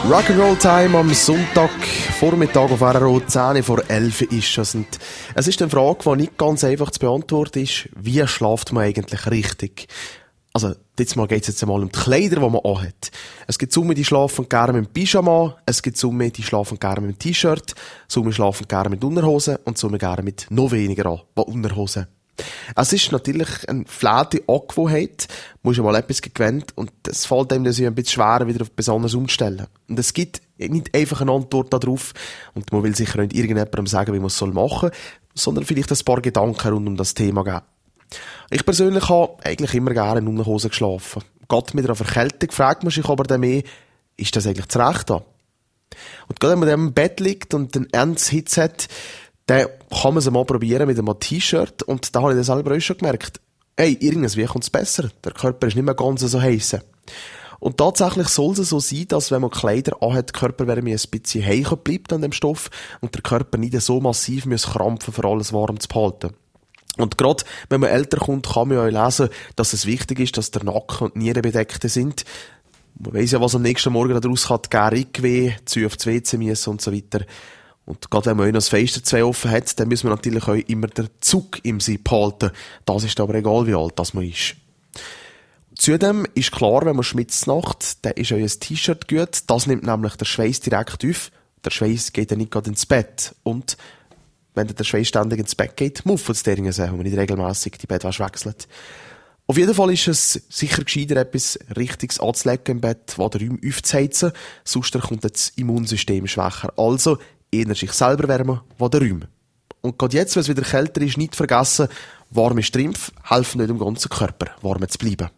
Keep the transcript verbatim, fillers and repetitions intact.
Rock'n'Roll Time am Sonntag, Vormittag auf R R O, zehn vor elf ist es. Und es ist eine Frage, die nicht ganz einfach zu beantworten ist. Wie schläft man eigentlich richtig? Also, jetzt mal geht's jetzt einmal um die Kleider, die man anhat. Es gibt Summe, die schlafen gerne mit dem Pyjama, es gibt Summe, die schlafen gerne mit dem T-Shirt, Summe schlafen gerne mit Unterhosen und Summe gerne mit noch weniger an, Unterhosen. Es ist natürlich eine flatte Angewohnheit. Du musst mal etwas gewöhnt und es fällt einem das ein bisschen schwer, wieder auf besonders umzustellen. Und es gibt nicht einfach eine Antwort darauf und man will sicher nicht irgendjemandem sagen, wie man es machen soll, sondern vielleicht ein paar Gedanken rund um das Thema geben. Ich persönlich habe eigentlich immer gerne in Unterhosen geschlafen. Gerade mit einer Verkältung fragt man sich aber dann mehr, ist das eigentlich das Rechte? Und gerade wenn man dann im Bett liegt und einen ernsten Hitze hat, dann kann man es mal probieren mit einem T-Shirt und da habe ich das selber auch schon gemerkt. Hey, irgendwie kommt es besser. Der Körper ist nicht mehr ganz so heiß. Und tatsächlich soll es so sein, dass wenn man Kleider anhat, der Körperwärme ein bisschen heicher bleibt an dem Stoff und der Körper nicht so massiv muss krampfen, für alles warm zu behalten. Und gerade wenn man älter kommt, kann man ja auch lesen, dass es wichtig ist, dass der Nacken und die Nieren bedeckt sind. Man weiss ja, was am nächsten Morgen daraus hat, Rückenweh, zu auf das W C müssen und so weiter. Und gerade wenn man auch noch das Fenster zwei offen hat, dann müssen wir natürlich auch immer den Zug im Sinn behalten. Das ist aber egal, wie alt das man ist. Zudem ist klar, wenn man schwitzt nachts, dann ist auch ein T-Shirt gut. Das nimmt nämlich der Schweiß direkt auf. Der Schweiß geht dann nicht gerade ins Bett. Und wenn der Schweiß ständig ins Bett geht, muffelt es der irgendwie, wenn man nicht regelmässig die Bettwäsche wechselt. Auf jeden Fall ist es sicher gescheiter, etwas Richtiges anzulegen im Bett, das den Raum aufzuheizen. Sonst kommt das Immunsystem schwächer. Also eher sich selber wärmen, wo der Raum. Und gerade jetzt, wenn es wieder kälter ist, nicht vergessen, warme Strümpfe helfen nicht dem ganzen Körper, warm zu bleiben.